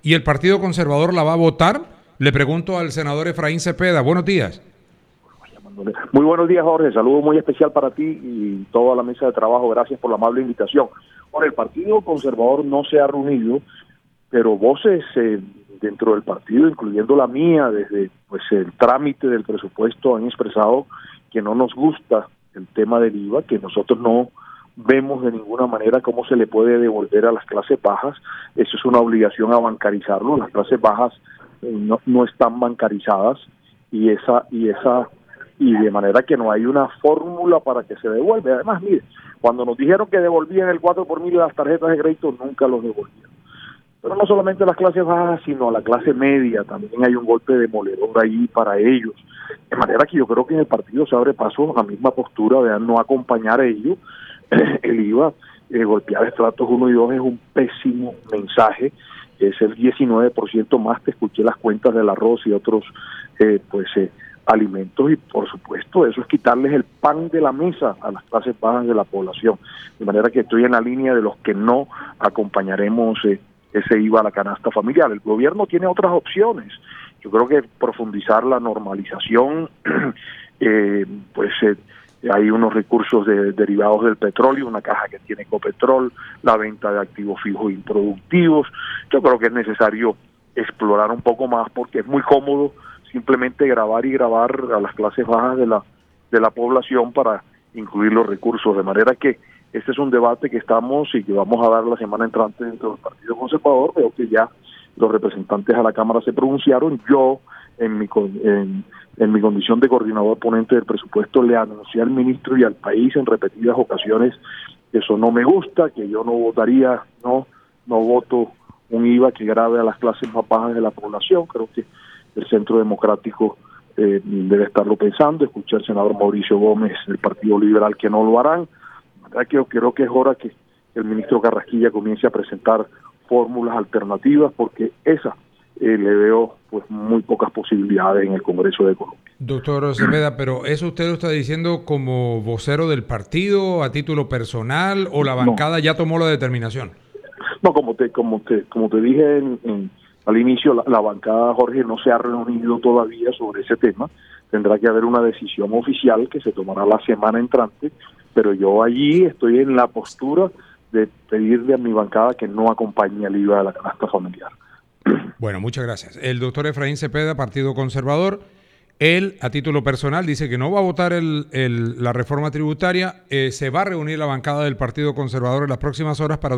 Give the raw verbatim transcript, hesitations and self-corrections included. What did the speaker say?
¿Y el Partido Conservador la va a votar? Le pregunto al senador Efraín Cepeda. Buenos días. Muy buenos días, Jorge. Saludo muy especial para ti y toda la mesa de trabajo. Gracias por la amable invitación. Bueno, el Partido Conservador no se ha reunido, pero voces eh, dentro del partido, incluyendo la mía, desde pues el trámite del presupuesto, han expresado que no nos gusta el tema del I V A, que nosotros no vemos de ninguna manera cómo se le puede devolver a las clases bajas. Eso es una obligación a bancarizarlo. Las clases bajas eh, no, no están bancarizadas y esa y esa y de manera que no hay una fórmula para que se devuelva. Además, mire, cuando nos dijeron que devolvían el cuatro por mil de las tarjetas de crédito, nunca los devolvieron. Pero no solamente a las clases bajas, sino a la clase media, también hay un golpe demoledor ahí para ellos. De manera que yo creo que en el partido se abre paso a la misma postura de no acompañar a ellos. El I V A, eh, golpear estratos uno y dos es un pésimo mensaje, es el diecinueve por ciento más. Te escuché las cuentas del arroz y otros eh, pues eh, alimentos, y por supuesto eso es quitarles el pan de la mesa a las clases bajas de la población. De manera que estoy en la línea de los que no acompañaremos eh, ese I V A a la canasta familiar. El gobierno tiene otras opciones. Yo creo que profundizar la normalización, eh, pues eh, hay unos recursos de, derivados del petróleo, una caja que tiene Ecopetrol, la venta de activos fijos improductivos. Yo creo que es necesario explorar un poco más, porque es muy cómodo simplemente grabar y grabar a las clases bajas de la de la población para incluir los recursos. De manera que este es un debate que estamos y que vamos a dar la semana entrante dentro del Partido Conservador. Veo que ya los representantes a la Cámara se pronunciaron. Yo, en mi en, en mi condición de coordinador ponente del presupuesto, le anuncié al ministro y al país en repetidas ocasiones que eso no me gusta, que yo no votaría, no no voto un I V A que grave a las clases más bajas de la población. Creo que el Centro Democrático eh, debe estarlo pensando. Escuché al senador Mauricio Gómez del Partido Liberal que no lo harán. Que yo creo que es hora que el ministro Carrasquilla comience a presentar fórmulas alternativas, porque esa eh, le veo pues muy pocas posibilidades en el Congreso de Colombia. Doctor Cepeda, pero ¿eso usted lo está diciendo como vocero del partido, a título personal, o la bancada no. ya tomó la determinación? No, como te como te como te dije en, en, al inicio, la, la bancada, Jorge, no se ha reunido todavía sobre ese tema. Tendrá que haber una decisión oficial que se tomará la semana entrante, pero yo allí estoy en la postura de pedirle a mi bancada que no acompañe al I V A a la canasta familiar. Bueno, muchas gracias. El doctor Efraín Cepeda, Partido Conservador, él, a título personal, dice que no va a votar el, el, la reforma tributaria. Eh, se va a reunir la bancada del Partido Conservador en las próximas horas para